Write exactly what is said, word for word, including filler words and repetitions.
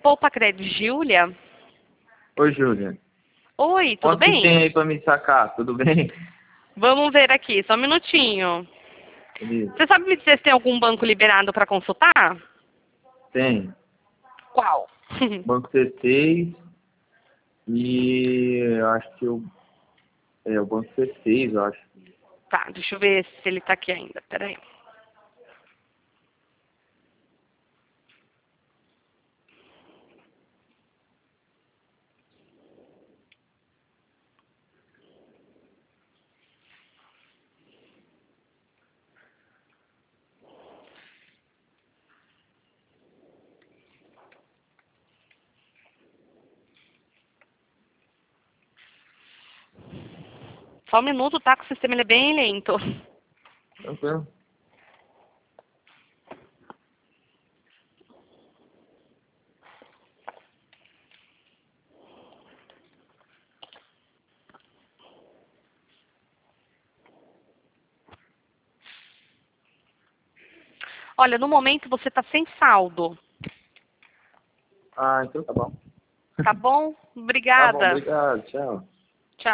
Poupa Cred, Júlia. Oi, Júlia. Oi, tudo Quanto que bem? tem aí pra me sacar? Tudo bem? Vamos ver aqui, só um minutinho. Beleza. Você sabe me dizer se tem algum banco liberado para consultar? Tem. Qual? Banco C seis e eu acho que o... É, o Banco C seis, eu acho. Tá, deixa eu ver se ele tá aqui ainda, peraí. Só um minuto, tá? Que o sistema ele é bem lento. Tranquilo. Olha, no momento você tá sem saldo. Ah, então tá bom. Tá bom? Tá bom, Obrigada. obrigado. Tchau.